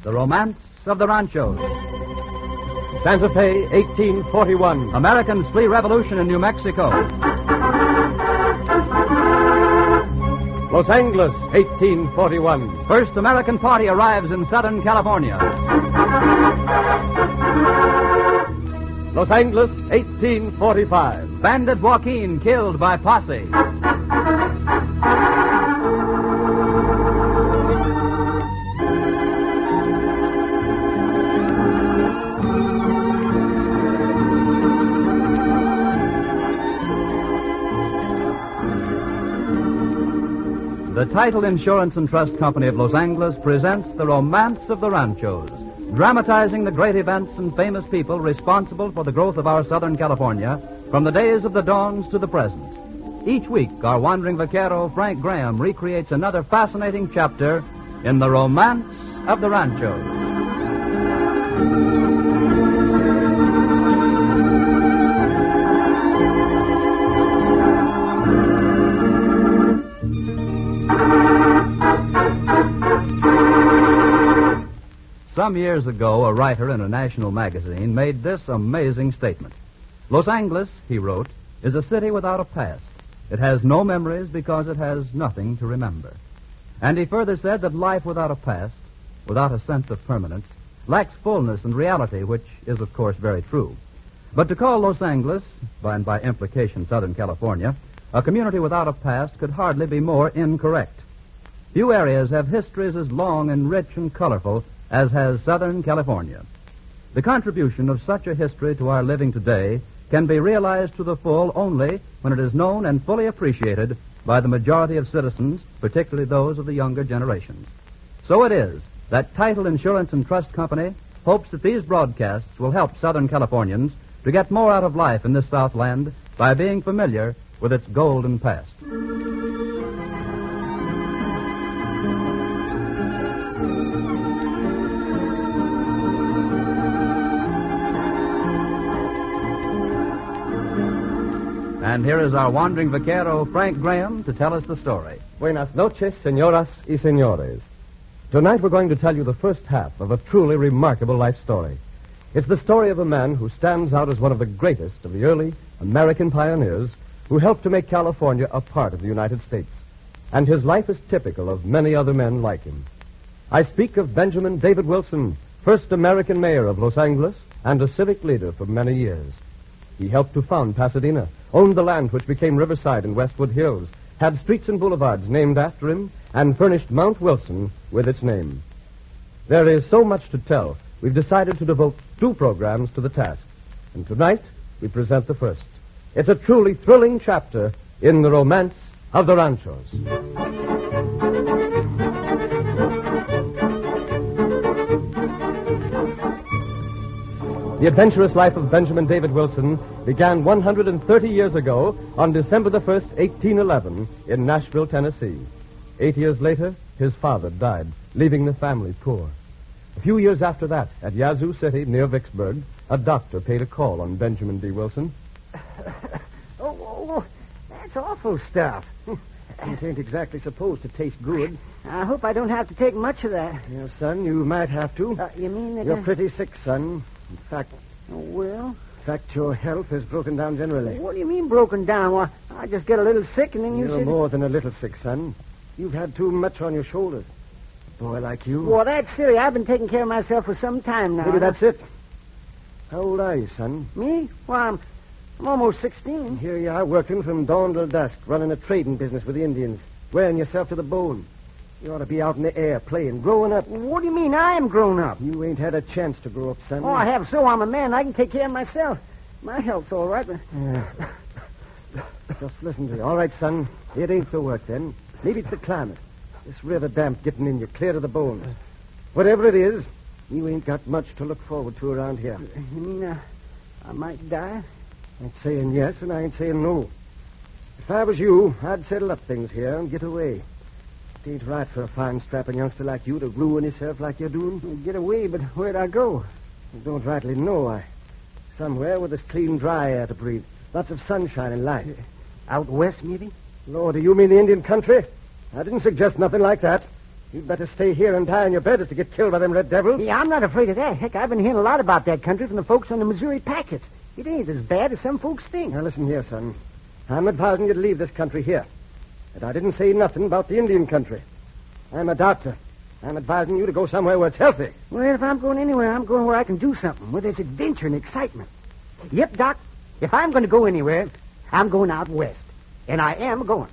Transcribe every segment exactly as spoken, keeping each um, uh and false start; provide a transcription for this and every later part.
The Romance of the Ranchos. Santa Fe, eighteen forty-one. Americans flee revolution in New Mexico. Los Angeles, eighteen forty-one. First American party arrives in Southern California. Los Angeles, eighteen forty-five. Bandit Joaquin killed by posse. The Title Insurance and Trust Company of Los Angeles presents The Romance of the Ranchos, dramatizing the great events and famous people responsible for the growth of our Southern California from the days of the dawns to the present. Each week, our wandering vaquero, Frank Graham, recreates another fascinating chapter in The Romance of the Ranchos. Some years ago, a writer in a national magazine made this amazing statement. Los Angeles, he wrote, is a city without a past. It has no memories because it has nothing to remember. And he further said that life without a past, without a sense of permanence, lacks fullness and reality, which is, of course, very true. But to call Los Angeles, and by implication Southern California, a community without a past could hardly be more incorrect. Few areas have histories as long and rich and colorful as has Southern California. The contribution of such a history to our living today can be realized to the full only when it is known and fully appreciated by the majority of citizens, particularly those of the younger generations. So it is that Title Insurance and Trust Company hopes that these broadcasts will help Southern Californians to get more out of life in this Southland by being familiar with its golden past. And here is our wandering vaquero, Frank Graham, to tell us the story. Buenas noches, señoras y señores. Tonight we're going to tell you the first half of a truly remarkable life story. It's the story of a man who stands out as one of the greatest of the early American pioneers who helped to make California a part of the United States. And his life is typical of many other men like him. I speak of Benjamin David Wilson, first American mayor of Los Angeles and a civic leader for many years. He helped to found Pasadena, owned the land which became Riverside and Westwood Hills, had streets and boulevards named after him, and furnished Mount Wilson with its name. There is so much to tell, we've decided to devote two programs to the task. And tonight, we present the first. It's a truly thrilling chapter in The Romance of the Ranchos. The adventurous life of Benjamin David Wilson began one hundred thirty years ago on December the first, eighteen eleven, in Nashville, Tennessee. Eight years later, his father died, leaving the family poor. A few years after that, at Yazoo City, near Vicksburg, a doctor paid a call on Benjamin D. Wilson. oh, oh, that's awful stuff. It ain't exactly supposed to taste good. I hope I don't have to take much of that. Yeah, son, you might have to. Uh, you mean that... You're I... pretty sick, son. In fact... Oh, well? In fact, your health has broken down generally. What do you mean broken down? Well, I just get a little sick and then you You're said... more than a little sick, son. You've had too much on your shoulders. A boy like you... Well, that's silly. I've been taking care of myself for some time now. Maybe that's it. How old are you, son? Me? Well, I'm, I'm almost sixteen. Here you are, working from dawn till dusk, running a trading business with the Indians, wearing yourself to the bone. You ought to be out in the air, playing, growing up. What do you mean I am grown up? You ain't had a chance to grow up, son. Oh, I have, so I'm a man. I can take care of myself. My health's all right, but... Yeah. Just listen to me. All right, son. It ain't the work, then. Maybe it's the climate. This river damp getting in you, clear to the bones. Whatever it is, you ain't got much to look forward to around here. You mean uh, I might die? I ain't saying yes, and I ain't saying no. If I was you, I'd settle up things here and get away. It ain't right for a fine, strapping youngster like you to ruin yourself like you're doing. Get away, but where'd I go? I don't rightly know. I... Somewhere where there's clean, dry air to breathe. Lots of sunshine and light. Out west, maybe? Lord, do you mean the Indian country? I didn't suggest nothing like that. You'd better stay here and die on your bed as to get killed by them red devils. Yeah, I'm not afraid of that. Heck, I've been hearing a lot about that country from the folks on the Missouri packets. It ain't as bad as some folks think. Now, listen here, son. I'm advising you to leave this country here. But I didn't say nothing about the Indian country. I'm a doctor. I'm advising you to go somewhere where it's healthy. Well, if I'm going anywhere, I'm going where I can do something, where there's adventure and excitement. Yep, Doc. If I'm going to go anywhere, I'm going out west. And I am going.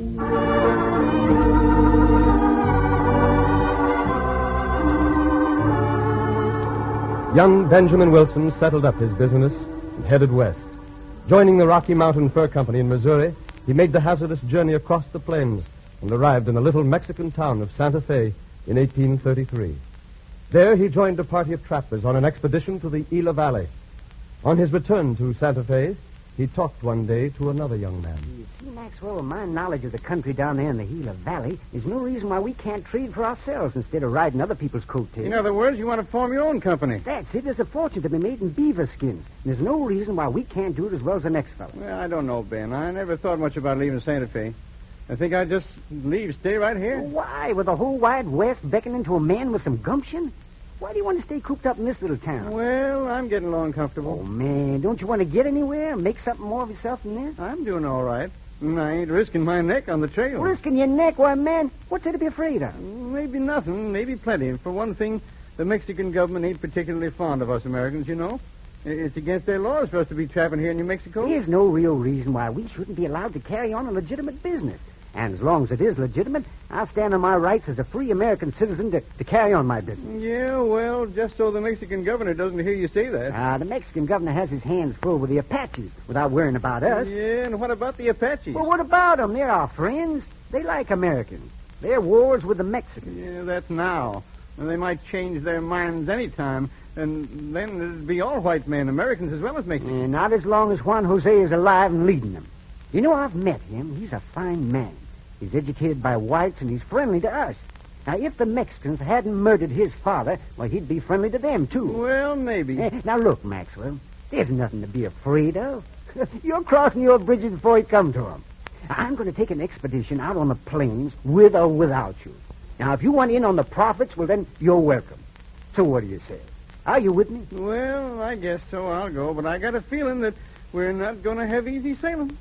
Young Benjamin Wilson settled up his business and headed west. Joining the Rocky Mountain Fur Company in Missouri, he made the hazardous journey across the plains and arrived in the little Mexican town of Santa Fe in eighteen thirty-three. There he joined a party of trappers on an expedition to the Gila Valley. On his return to Santa Fe, he talked one day to another young man. You see, Maxwell, with my knowledge of the country down there in the Gila Valley, there's no reason why we can't trade for ourselves instead of riding other people's coattails. In other words, you want to form your own company. That's it. There's a fortune to be made in beaver skins. There's no reason why we can't do it as well as the next fellow. Well, I don't know, Ben. I never thought much about leaving Santa Fe. I think I'd just leave, stay right here. Why? With the whole wide West beckoning to a man with some gumption? Why do you want to stay cooped up in this little town? Well, I'm getting along comfortable. Oh, man, don't you want to get anywhere and make something more of yourself than this? I'm doing all right. And I ain't risking my neck on the trail. Risking your neck? Why, man, what's there to be afraid of? Maybe nothing, maybe plenty. For one thing, the Mexican government ain't particularly fond of us Americans, you know. It's against their laws for us to be trapping here in New Mexico. There's no real reason why we shouldn't be allowed to carry on a legitimate business. And as long as it is legitimate, I'll stand on my rights as a free American citizen to, to carry on my business. Yeah, well, just so the Mexican governor doesn't hear you say that. Ah, uh, the Mexican governor has his hands full with the Apaches without worrying about us. Yeah, and what about the Apaches? Well, what about them? They're our friends. They like Americans. Their wars with the Mexicans. Yeah, that's now. And they might change their minds any time, and then it'd be all white men, Americans as well as Mexicans. And not as long as Juan Jose is alive and leading them. You know, I've met him. He's a fine man. He's educated by whites, and he's friendly to us. Now, if the Mexicans hadn't murdered his father, well, he'd be friendly to them, too. Well, maybe. Eh, now, look, Maxwell, there's nothing to be afraid of. You're crossing your bridges before you come to them. I'm going to take an expedition out on the plains with or without you. Now, if you want in on the profits, well, then you're welcome. So what do you say? Are you with me? Well, I guess so. I'll go, but I got a feeling that we're not going to have easy sailing.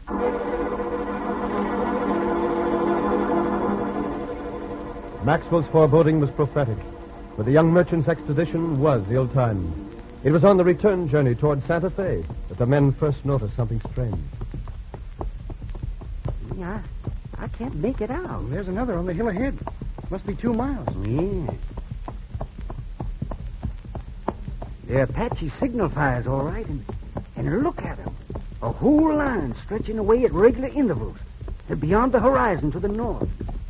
Maxwell's foreboding was prophetic, but the young merchant's expedition was ill-timed. It was on the return journey toward Santa Fe that the men first noticed something strange. Yeah, I can't make it out. There's another on the hill ahead. Must be two miles. Yeah. They're Apache signal fires, all right, and, and look at them. A whole line stretching away at regular intervals. They're beyond the horizon to the north.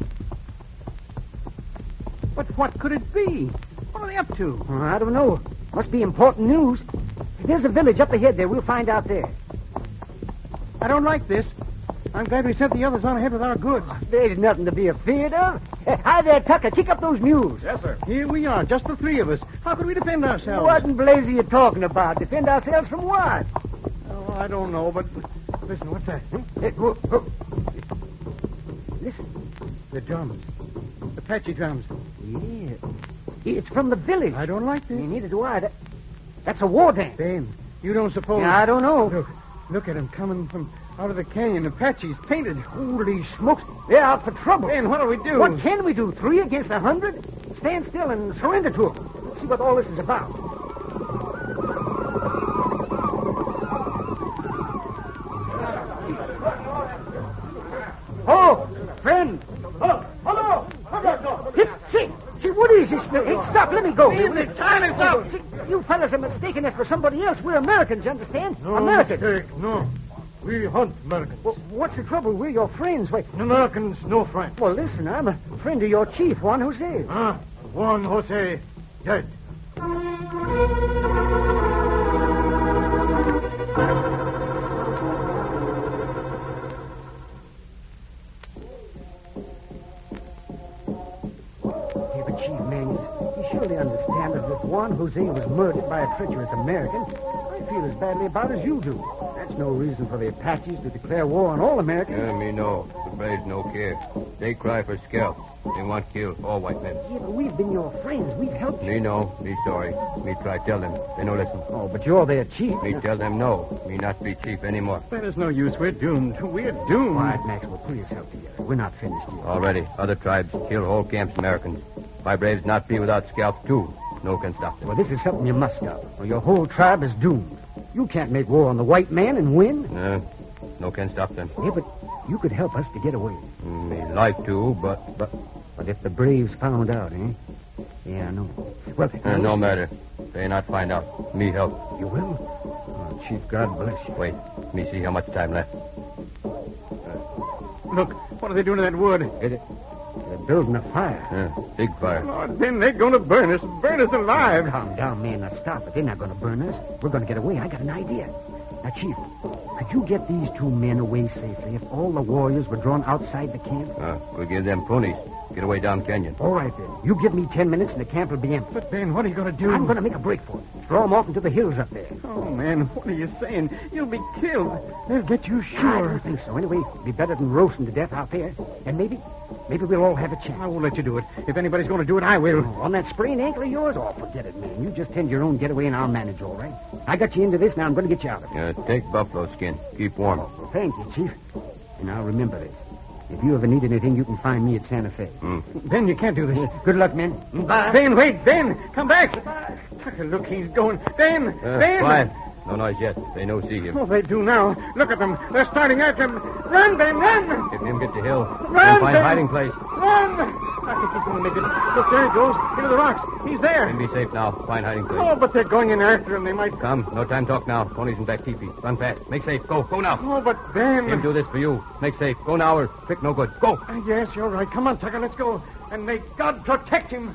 But what could it be? What are they up to? Oh, I don't know. Must be important news. There's a village up ahead there. We'll find out there. I don't like this. I'm glad we sent the others on ahead with our goods. There's nothing to be afraid of. Hi there, Tucker. Kick up those mules. Yes, sir. Here we are, just the three of us. How could we defend ourselves? What in blaze are you talking about? Defend ourselves from what? Oh, I don't know, but listen, what's that? Hey, whoa, whoa. Listen. The drums. Apache drums. Yeah. It's from the village. I don't like this. Yeah, neither do I. That, that's a war dance. Ben, you don't suppose... Yeah, I don't know. Look, look at them coming from out of the canyon. Apaches, painted. Holy smokes. They're out for trouble. Ben, what'll we do? What can we do? Three against a hundred? Stand still and surrender to them. Let's see what all this is about. Oh, friend. Hello. Hello. Hit, see, see, what is this? Hey, stop, let me go. The time is up. See, you fellas are mistaking us for somebody else. We're Americans, you understand? No Americans. mistake, no. We hunt Americans. Well, what's the trouble? We're your friends. Wait. Americans, no friends. Well, listen, I'm a friend of your chief, Juan Jose. Ah, Juan Jose, dead. Surely understand that if Juan Jose was murdered by a treacherous American, I feel as badly about it as you do. That's no reason for the Apaches to declare war on all Americans. Yeah, me know. The braves no care. They cry for scalps. They want kill all white men. Yeah, but we've been your friends. We've helped you. Me know. Me sorry. Me try tell them. They no listen. Oh, but you're their chief. Me tell them no. Me not be chief anymore. That is no use. We're doomed. We're doomed. All right, Maxwell, pull yourself together. We're not finished yet. Already. Other tribes kill whole camps Americans. My braves not be without scalps, too. No can stop them. Well, this is something you must stop, or your whole tribe is doomed. You can't make war on the white man and win. No. No can stop them. Yeah, but you could help us to get away. Me like to, but... But but if the braves found out, eh? Yeah, I know. Well, Uh, no matter. They not find out. Me help. You will? Oh, Chief, God bless you. Wait. Me see how much time left. Look, what are they doing to that wood? Is it? They're building a fire. Uh, big fire. Lord, then they're going to burn us. Burn us alive. Calm down, man. Now stop it. They're not going to burn us. We're going to get away. I got an idea. Now, Chief, could you get these two men away safely if all the warriors were drawn outside the camp? Uh, we'll give them ponies. Get away down canyon. All right, then. You give me ten minutes and the camp will be empty. But, Ben, what are you going to do? I'm going to make a break for it. Draw them off into the hills up there. Oh, man, what are you saying? You'll be killed. They'll get you I sure. don't think so. Anyway, it'd be better than roasting to death out there. And maybe, maybe we'll all have a chance. I won't let you do it. If anybody's going to do it, I will. Oh, on that sprained ankle of yours? Oh, forget it, man. You just tend your own getaway and I'll manage, all right? I got you into this, now I'm going to get you out of it. Uh, take buffalo skin. Keep warm. Well, thank you, Chief. And now remember this. If you ever need anything, you can find me at Santa Fe. Mm. Ben, you can't do this. Good luck, men. Bye. Ben, wait, Ben, come back. Tucker, look, he's going. Ben, Uh, Ben. quiet. No noise yet. They no see him. Oh, they do now. Look at them. They're starting after him. Run, Ben, run. If him get to hill, Run, then find Ben. hiding place. Run. I think he's going to make it. Look, there he goes. Into the rocks. He's there. Then be safe now. Find hiding place. Oh, but they're going in after him. They might... Come. No time talk now. Ponies in back teepee. Run fast. Make safe. Go. Go now. Oh, but Ben... Him do this for you. Make safe. Go now or quick no good. Go. Uh, yes, you're right. Come on, Tucker, let's go. And may God protect him.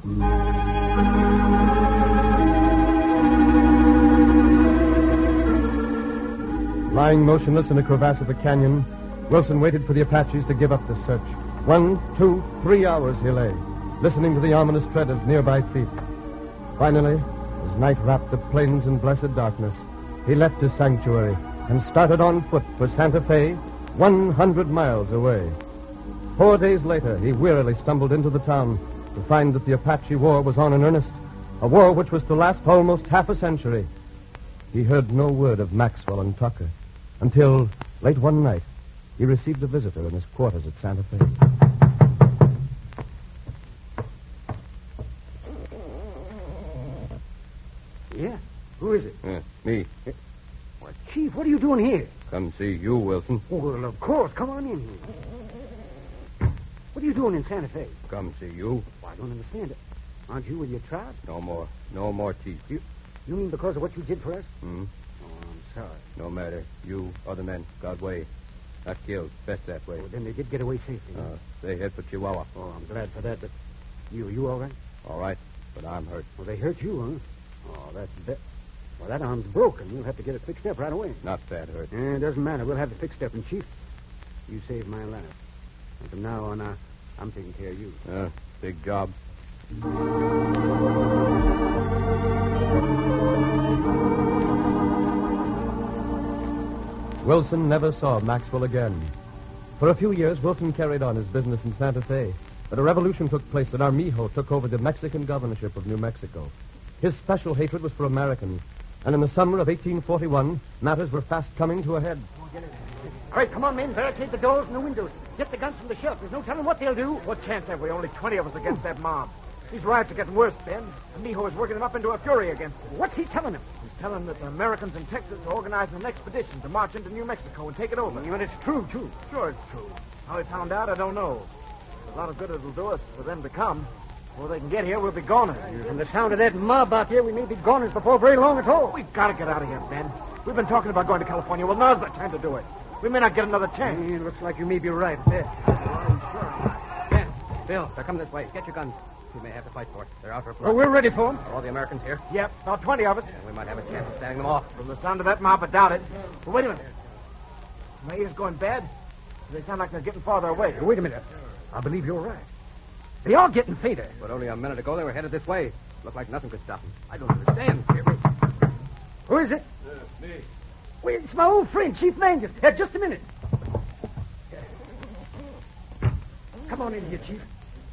Lying motionless in a crevasse of the canyon, Wilson waited for the Apaches to give up the search. One, two, three hours he lay, listening to the ominous tread of nearby feet. Finally, as night wrapped the plains in blessed darkness, he left his sanctuary and started on foot for Santa Fe, one hundred miles away. Four days later, he wearily stumbled into the town to find that the Apache War was on in earnest, a war which was to last almost half a century. He heard no word of Maxwell and Tucker until, late one night, he received a visitor in his quarters at Santa Fe. Yeah? Who is it? Uh, me. Well, Chief, what are you doing here? Come see you, Wilson. Well, of course. Come on in here. What are you doing in Santa Fe? Come see you. Well, I don't understand it. Aren't you with your tribe? No more. No more chief. You, you mean because of what you did for us? Hmm? Oh, I'm sorry. No matter. You, other men, God way. Not killed. Best that way. Well, then they did get away safely. huh? Uh, they head for Chihuahua. Oh, I'm glad for that, but you, you all right? All right, but I'm hurt. Well, they hurt you, huh? Oh, that's bad. Well, that arm's broken. You'll have to get it fixed up right away. Not bad hurt. Eh, it doesn't matter. We'll have it fixed up. And, Chief, you saved my life. And from now on, uh, I'm taking care of you. Uh, big job. Wilson never saw Maxwell again. For a few years, Wilson carried on his business in Santa Fe, but a revolution took place and Armijo took over the Mexican governorship of New Mexico. His special hatred was for Americans, and in the summer of eighteen forty-one, matters were fast coming to a head. All right, come on, men. Barricade the doors and the windows. Get the guns from the shelf. There's no telling what they'll do. What chance have we? Only twenty of us against that mob. These riots are getting worse, Ben. Amijo is working them up into a fury against us. What's he telling them? He's telling them that the Americans in Texas are organizing an expedition to march into New Mexico and take it over. But it's true, too. Sure, it's true. How he found out, I don't know. A lot of good it'll do us for them to come. Before they can get here, we'll be goners. From the sound of that mob out here, we may be goners before very long at all. We've got to get out of here, Ben. We've been talking about going to California. Well, now's the time to do it. We may not get another chance. It looks like you may be right. There. Ben, Bill, they're coming this way. Get your guns. We may have to fight for it. They're out for a Well, we're ready for them. Are all the Americans here? Yep, about twenty of us. We might have a chance of standing them off. From the sound of that mob, I doubt it. But wait a minute. My ears going bad? They sound like they're getting farther away. Wait a minute. I believe you're right. They are getting fainter. But only a minute ago, they were headed this way. Looked like nothing could stop them. I don't understand. Here, wait. Who is it? me. Wait, it's my old friend, Chief Mangus. Uh, just a minute. Come on in here, Chief.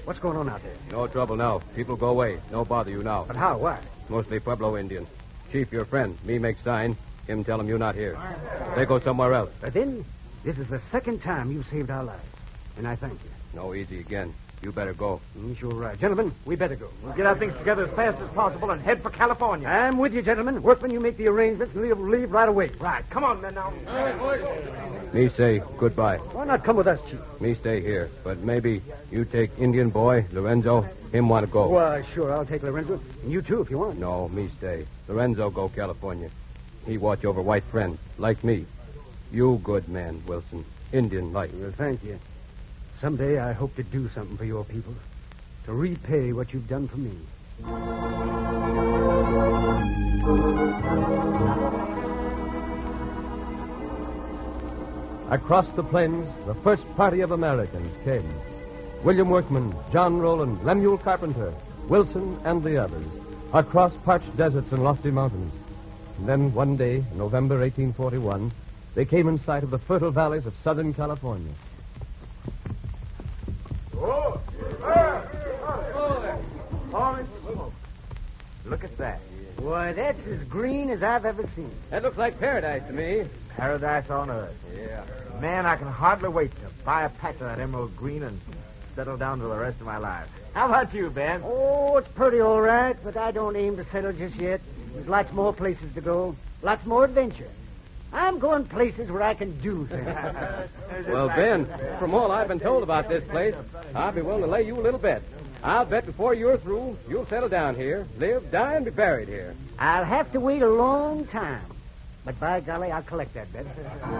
What's going on out there? No trouble now. People go away. No bother you now. But how? Why? Mostly Pueblo Indians. Chief, your friend. Me make sign. Him tell him you're not here. They go somewhere else. But then, this is the second time you've saved our lives. And I thank you. No, easy again. You better go. Mm, sure right. Gentlemen, we better go. We'll get our things together as fast as possible and head for California. I'm with you, gentlemen. Workmen, you make the arrangements and leave, leave right away. Right. Come on, men, now. Me say goodbye. Why not come with us, Chief? Me stay here. But maybe you take Indian boy, Lorenzo. Him want to go. Why, sure, I'll take Lorenzo. And you, too, if you want. No, me stay. Lorenzo go California. He watch over white friends, like me. You good man, Wilson. Indian like. Well, thank you. Someday I hope to do something for your people. To repay what you've done for me. Across the plains, the first party of Americans came. William Workman, John Rowland, Lemuel Carpenter, Wilson, and the others. Across parched deserts and lofty mountains. And then one day, in November eighteen forty-one, they came in sight of the fertile valleys of Southern California. Oh, look at that. Why, that's as green as I've ever seen. That looks like paradise to me. Paradise on earth. Yeah. Man, I can hardly wait to buy a patch of that emerald green and settle down for the rest of my life. How about you, Ben? Oh, it's pretty all right, but I don't aim to settle just yet. There's lots more places to go. Lots more adventure. I'm going places where I can do things. Well, Ben, from all I've been told about this place, I'll be willing to lay you a little bet. I'll bet before you're through, you'll settle down here, live, die, and be buried here. I'll have to wait a long time. But by golly, I'll collect that bet.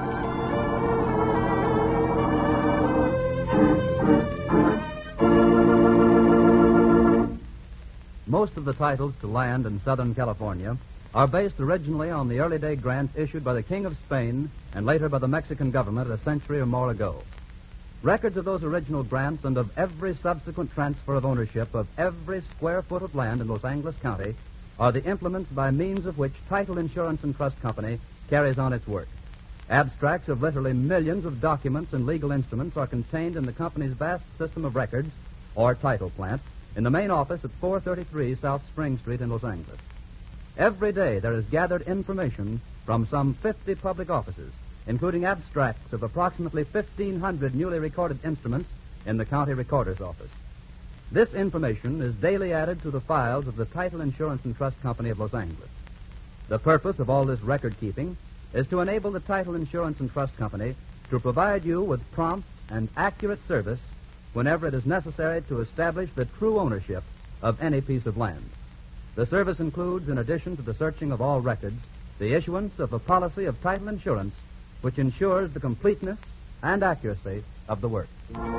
Most of the titles to land in Southern California are based originally on the early day grants issued by the King of Spain and later by the Mexican government a century or more ago. Records of those original grants and of every subsequent transfer of ownership of every square foot of land in Los Angeles County are the implements by means of which Title Insurance and Trust Company carries on its work. Abstracts of literally millions of documents and legal instruments are contained in the company's vast system of records, or title plant, in the main office at four thirty-three South Spring Street in Los Angeles. Every day there is gathered information from some fifty public offices, including abstracts of approximately fifteen hundred newly recorded instruments in the county recorder's office. This information is daily added to the files of the Title Insurance and Trust Company of Los Angeles. The purpose of all this record keeping is to enable the Title Insurance and Trust Company to provide you with prompt and accurate service whenever it is necessary to establish the true ownership of any piece of land. The service includes, in addition to the searching of all records, the issuance of a policy of title insurance which ensures the completeness and accuracy of the work.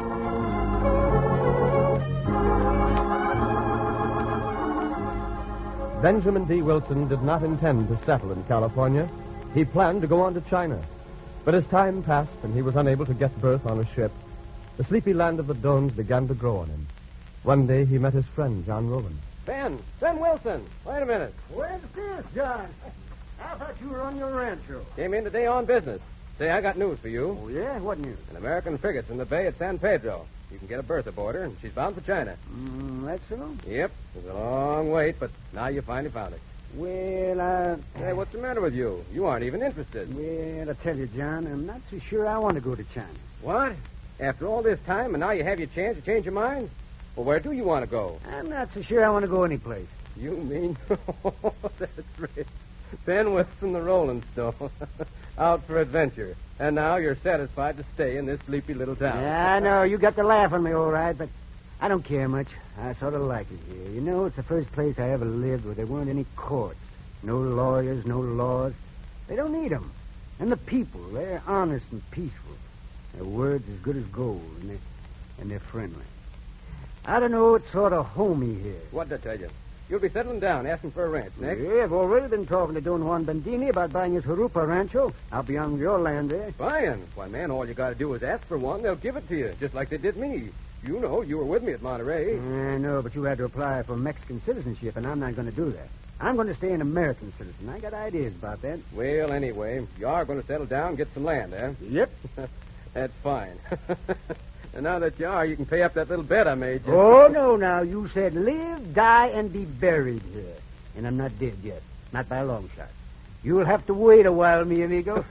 Benjamin D. Wilson did not intend to settle in California. He planned to go on to China. But as time passed and he was unable to get berth on a ship, the sleepy land of the Dones began to grow on him. One day he met his friend, John Rowland. Ben, Ben Wilson. Wait a minute. Where's this, John? How about you were on your rancho? Came in today on business. Say, I got news for you. Oh, yeah? What news? An American frigate's in the bay at San Pedro. You can get a berth aboard her, and she's bound for China. Mm, that's so? Yep. It was a long wait, but now you finally found it. Well, uh... Hey, what's the matter with you? You aren't even interested. Well, I tell you, John, I'm not so sure I want to go to China. What? After all this time, and now you have your chance to change your mind? Well, where do you want to go? I'm not so sure I want to go anyplace. You mean... That's right. Ben Wilson, the Rolling Stone. Out for adventure. And now you're satisfied to stay in this sleepy little town. Yeah, I know. You got the laugh on me, all right, but I don't care much. I sort of like it here. You know, it's the first place I ever lived where there weren't any courts. No lawyers, no laws. They don't need them. And the people, they're honest and peaceful. Their word's as good as gold, and they're, and they're friendly. I don't know, it's sort of homey here. What'd I tell you? You'll be settling down, asking for a ranch next. Yeah, I've already been talking to Don Juan Bendini about buying his Jurupa rancho out beyond your land there. Buying? Why, man, all you got to do is ask for one. They'll give it to you, just like they did me. You know, you were with me at Monterey. I know, but you had to apply for Mexican citizenship, and I'm not going to do that. I'm going to stay an American citizen. I got ideas about that. Well, anyway, you are going to settle down and get some land, eh? Yep. That's fine. And now that you are, you can pay up that little bet I made you. Oh, no, now. You said live, die, and be buried here. And I'm not dead yet. Not by a long shot. You'll have to wait a while, mi amigo.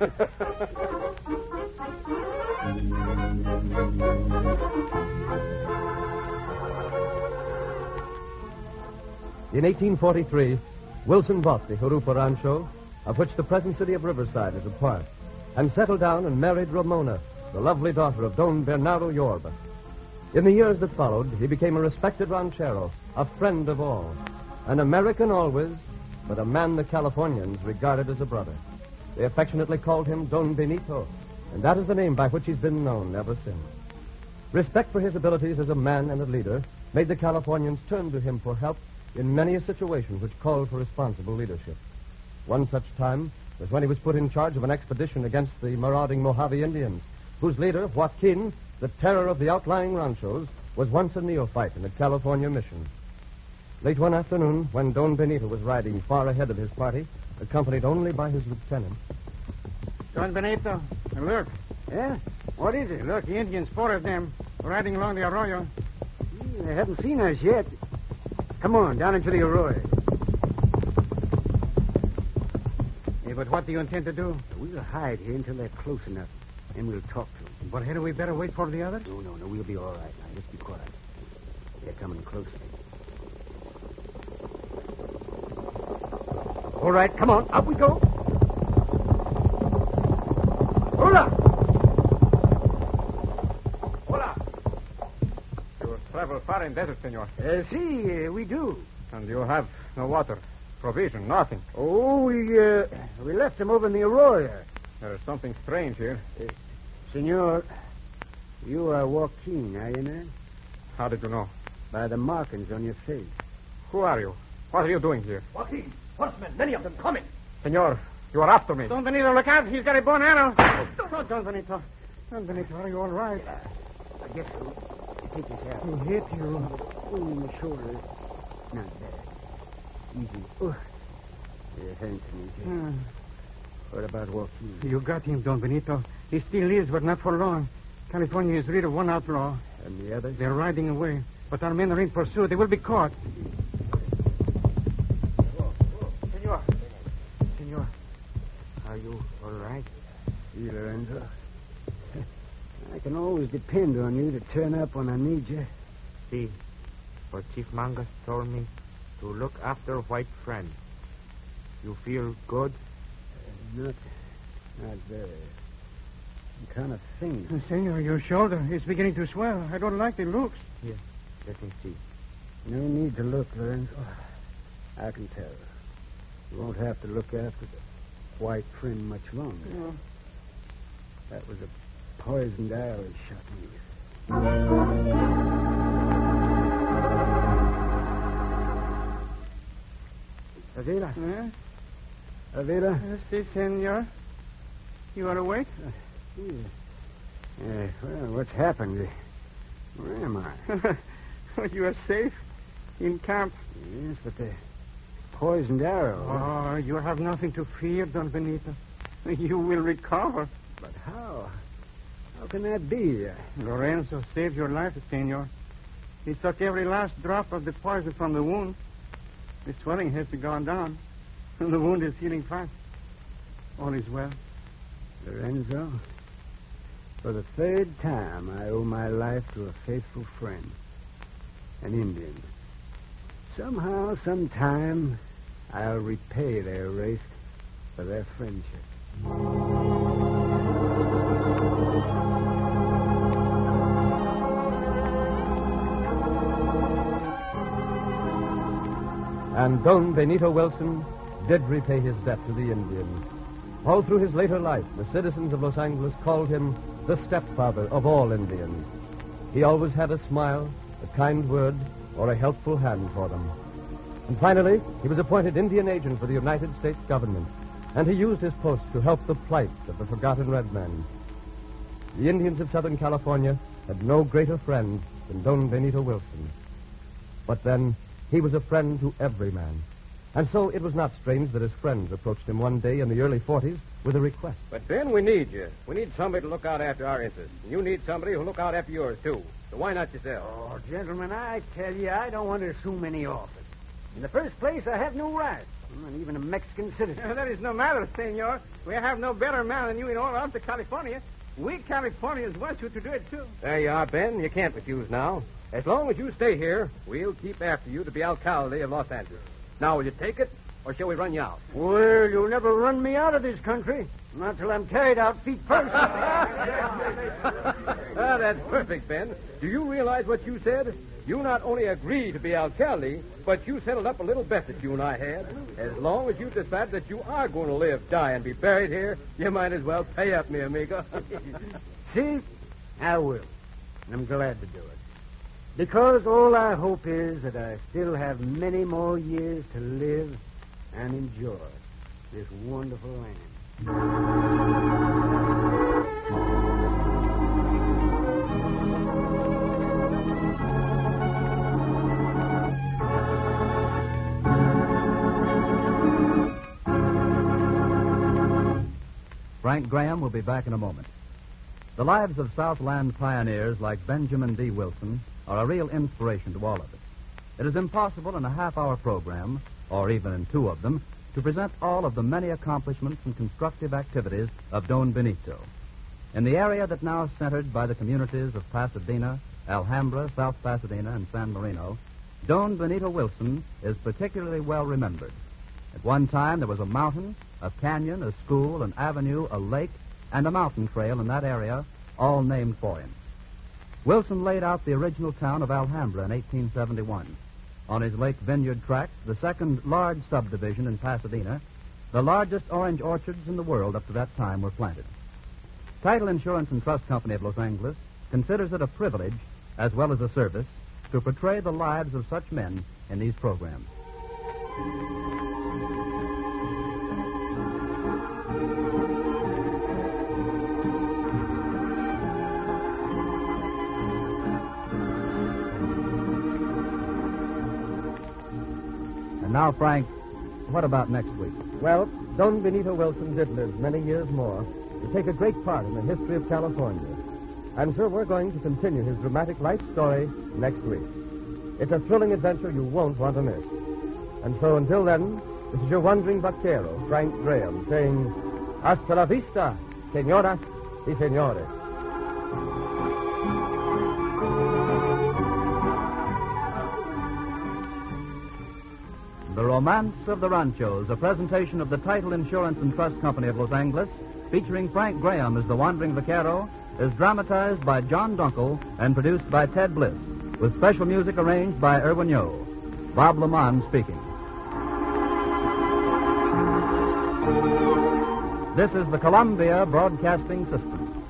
In eighteen forty-three, Wilson bought the Jurupa Rancho, of which the present city of Riverside is a part, and settled down and married Ramona, the lovely daughter of Don Bernardo Yorba. In the years that followed, he became a respected ranchero, a friend of all, an American always, but a man the Californians regarded as a brother. They affectionately called him Don Benito, and that is the name by which he's been known ever since. Respect for his abilities as a man and a leader made the Californians turn to him for help in many a situation which called for responsible leadership. One such time was when he was put in charge of an expedition against the marauding Mojave Indians, whose leader, Joaquin, the terror of the outlying ranchos, was once a neophyte in a California mission. Late one afternoon, when Don Benito was riding far ahead of his party, accompanied only by his lieutenant. Don Benito, look. Yeah? What is it? Look, the Indians, four of them, riding along the arroyo. They haven't seen us yet. Come on, down into the arroyo. Hey, but what do you intend to do? We'll hide here until they're close enough, and we'll talk to them. But hadn't we better wait for the others? No, no, no, we'll be all right now. Just be quiet. They're coming closer. All right, come on, up we go. Hola! Hola! You travel far in desert, senor. Uh, see, uh, we do. And you have no water, provision, nothing. Oh, we, uh, we left them over in the arroyo. There is something strange here. Uh, senor, you are Joaquin, are you not? How did you know? By the markings on your face. Who are you? What are you doing here? Joaquin, horsemen, many of them coming. Senor, you are after me. Don Benito, look out. He's got a bow and arrow. Oh, Don Benito. Don Benito, are you all right? I guess so. Take this out. Who hit you? Oh, in the shoulder. Not bad. Easy. Oh. Yeah, thanks, Major. Hmm. What about Joaquin? You got him, Don Benito. He still lives, but not for long. California is rid of one outlaw. And the others? They're riding away. But our men are in pursuit. They will be caught. Senor. Senor. Are you all right? See, Lorenzo. I can always depend on you to turn up when I need you. See, for Chief Mangas told me to look after white friend. You feel good? Uh, not, not very. I'm kind of faint. Senor, your shoulder is beginning to swell. I don't like the looks. Here, let me see. No need to look, Lorenzo. I can tell. You won't have to look after the white friend much longer. No. That was a poisoned arrow he shot me with. Avila. Huh? Avila? Uh, si, senor. You are awake? Uh, yeah. Uh, well, what's happened? Where am I? You are safe in camp. Yes, but the poisoned arrow. Oh, you have nothing to fear, Don Benito. You will recover. But how? How can that be? Uh, Lorenzo saved your life, senor. He took every last drop of the poison from the wound. The swelling has gone down, and the wound is healing fast. All is well. Lorenzo, for the third time, I owe my life to a faithful friend, an Indian. Somehow, sometime, I'll repay their race for their friendship. And Don Benito Wilson did repay his debt to the Indians. All through his later life, the citizens of Los Angeles called him the stepfather of all Indians. He always had a smile, a kind word, or a helpful hand for them. And finally, he was appointed Indian agent for the United States government, and he used his post to help the plight of the forgotten red men. The Indians of Southern California had no greater friend than Don Benito Wilson. But then, he was a friend to every man. And so it was not strange that his friends approached him one day in the early forties with a request. But, Ben, we need you. We need somebody to look out after our interests. And you need somebody who'll look out after yours, too. So why not yourself? Oh, gentlemen, I tell you, I don't want to assume any office. In the first place, I have no rights. I'm not even a Mexican citizen. That is no matter, senor. We have no better man than you in all of California. We Californians want you to do it, too. There you are, Ben. You can't refuse now. As long as you stay here, we'll keep after you to be alcalde of Los Angeles. Now, will you take it, or shall we run you out? Well, you'll never run me out of this country. Not till I'm carried out feet first. Ah, that's perfect, Ben. Do you realize what you said? You not only agree to be alcalde, but you settled up a little bet that you and I had. As long as you decide that you are going to live, die, and be buried here, you might as well pay up, mi amigo. See? I will. And I'm glad to do it. Because all I hope is that I still have many more years to live and enjoy this wonderful land. Frank Graham will be back in a moment. The lives of Southland pioneers like Benjamin D. Wilson are a real inspiration to all of us. It is impossible in a half-hour program, or even in two of them, to present all of the many accomplishments and constructive activities of Don Benito. In the area that now is centered by the communities of Pasadena, Alhambra, South Pasadena, and San Marino, Don Benito Wilson is particularly well remembered. At one time, there was a mountain, a canyon, a school, an avenue, a lake, and a mountain trail in that area, all named for him. Wilson laid out the original town of Alhambra in eighteen seventy-one. On his Lake Vineyard tract, the second large subdivision in Pasadena, the largest orange orchards in the world up to that time were planted. Title Insurance and Trust Company of Los Angeles considers it a privilege, as well as a service, to portray the lives of such men in these programs. Now, Frank, what about next week? Well, Don Benito Wilson did live many years more to take a great part in the history of California. And so we're going to continue his dramatic life story next week. It's a thrilling adventure you won't want to miss. And so until then, this is your wandering vaquero, Frank Graham, saying, Hasta la vista, señoras y señores. The Romance of the Ranchos, a presentation of the Title Insurance and Trust Company of Los Angeles, featuring Frank Graham as the wandering vaquero, is dramatized by John Dunkel and produced by Ted Bliss, with special music arranged by Irwin Yo. Bob Lamont speaking. This is the Columbia Broadcasting System.